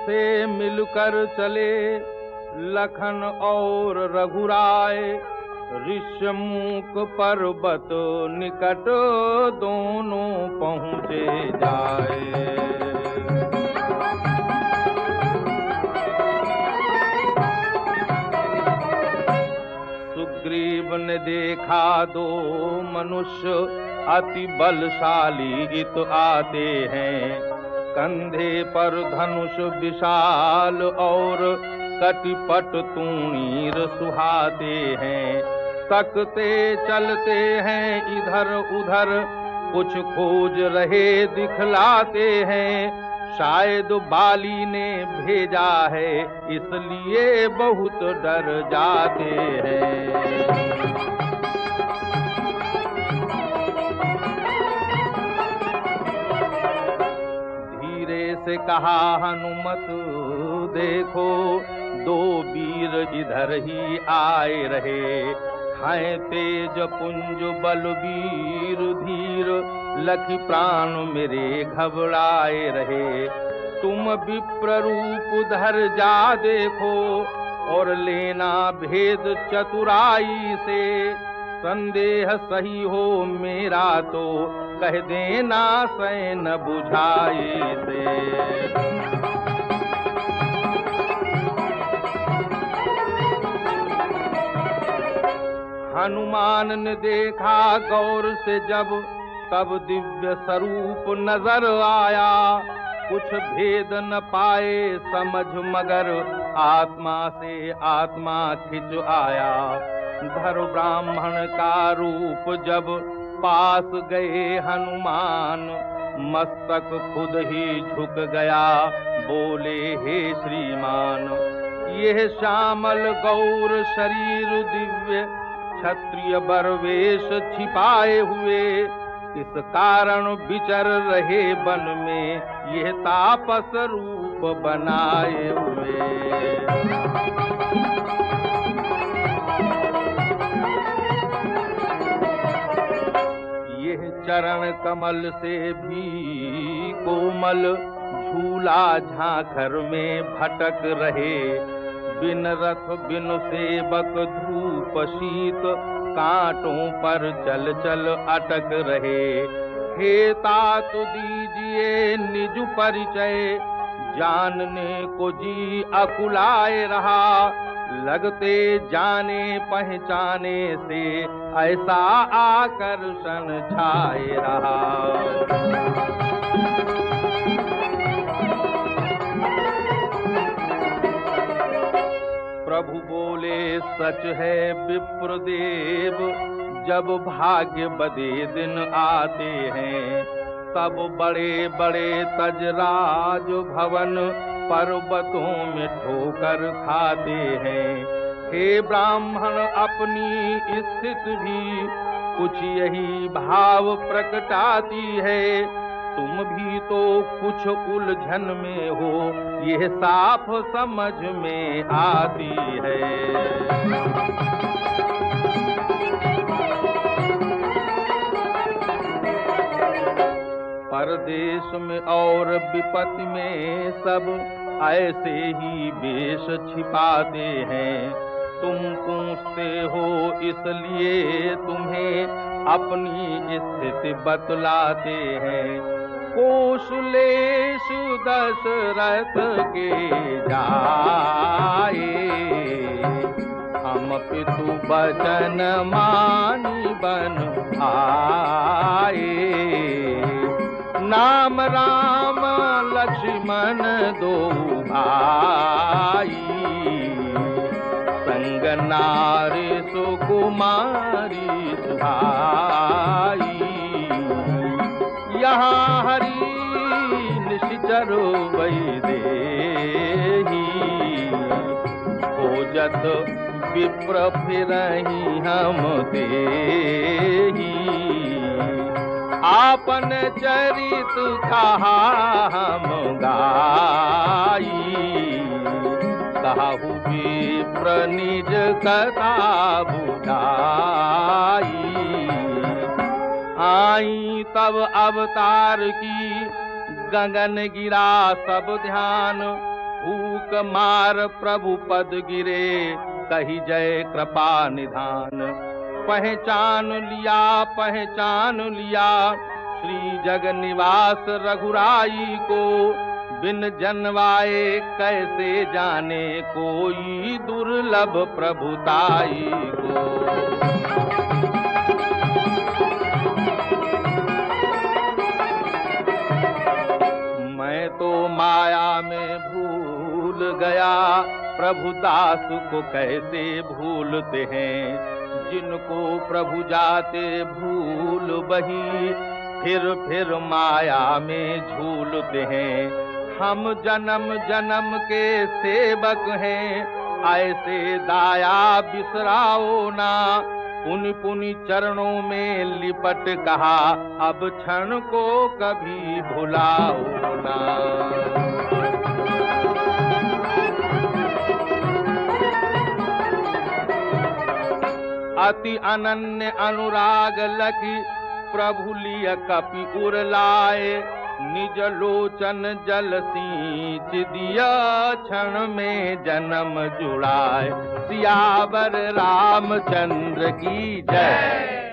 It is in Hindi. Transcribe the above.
से मिलकर चले लखन और रघुराय, ऋष्यमूक पर्वत निकट दोनों पहुँचे जाए। सुग्रीव ने देखा दो मनुष्य अति बलशाली इत आते हैं, कंधे पर धनुष विशाल और कटिपट तूणीर सुहाते हैं। तकते चलते हैं इधर उधर, कुछ खोज रहे दिखलाते हैं। शायद बाली ने भेजा है, इसलिए बहुत डर जाते हैं। धीरे से कहा हनुमत, देखो दो वीर इधर ही आए रहे, हैं तेज पुंज बलवीर धीर, लखी प्राण मेरे घबराए रहे। तुम विप्र रूप धर जा देखो, और लेना भेद चतुराई से। संदेह सही हो मेरा तो कह देना सैन बुझाई से। हनुमान ने देखा गौर से जब, तब दिव्य स्वरूप नजर आया। कुछ भेद न पाए समझ मगर, आत्मा से आत्मा खिंच आया। धर ब्राह्मण का रूप जब पास गए हनुमान, मस्तक खुद ही झुक गया, बोले हे श्रीमान। यह श्यामल गौर शरीर दिव्य, क्षत्रिय बरवेश छिपाए हुए, इस कारण विचर रहे वन में, यह तापस रूप बनाए हुए। यह चरण कमल से भी कोमल, झूला झांखर में भटक रहे। बिन रथ बिन सेवक धूप शीत, कांटों पर चल चल अटक रहे। हे तात दीजिए निज परिचय, जानने को जी अकुलाए रहा। लगते जाने पहचाने से, ऐसा आकर्षण छाए रहा। प्रभु बोले सच है विप्रदेव, जब भाग्य बदे दिन आते हैं, तब बड़े बड़े तजराज भवन पर्वतों में ठोकर खाते हैं। हे ब्राह्मण अपनी स्थिति भी कुछ यही भाव प्रकटाती है। तुम भी तो कुछ उलझन में हो, यह साफ समझ में आती है। परदेश में और विपत्ति में सब ऐसे ही वेश छिपाते हैं। तुम पूछते हो इसलिए तुम्हें अपनी स्थिति बतलाते हैं। कौशलेश दशरथ के जाए, हम पितु बचन मानी बन आए। नाम राम लक्ष्मण दो भाई, संग नारी सुकुमारी सुहाई। यहाँ हरि निश्चर वैदेही, खोजत विप्र फिरहि हम देही। आपन चरित कहा हम गाई, कहु विप्र निज कथा बुझाई। आई तब अवतार की गगन गिरा सब ध्यान, फूक मार प्रभु पद गिरे, कही जय कृपा निधान। पहचान लिया श्री जग निवास रघुराई को, बिन जन्वाए कैसे जाने कोई दुर्लभ प्रभुताई को। मैं तो माया में भूल गया, प्रभु दास को कैसे भूलते हैं। जिनको प्रभु जाते भूल बही, फिर माया में झूलते हैं। हम जन्म जन्म के सेवक हैं, ऐसे दाया बिसराओ ना। पुनि पुनि चरणों में लिपट कहा, अब क्षण को कभी भुलाओ ना। अति अनन्य अनुराग लखी, प्रभु लिय कपि उर लाए। निज लोचन जल सींच दिया, क्षण में जन्म जुड़ाए। सियावर रामचंद्र की जय।